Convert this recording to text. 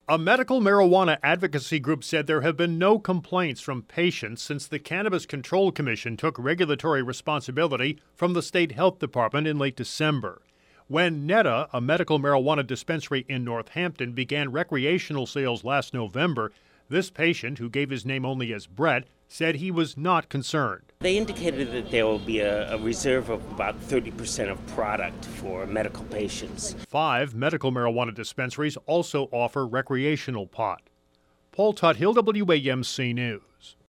A medical marijuana advocacy group said there have been no complaints from patients since the Cannabis Control Commission took regulatory responsibility from the state health department in late December. When Netta, a medical marijuana dispensary in Northampton, began recreational sales last November, this patient, who gave his name only as Brett, said he was not concerned. They indicated that there will be a reserve of about 30% of product for medical patients. 5 medical marijuana dispensaries also offer recreational pot. Paul Tuthill, WAMC News.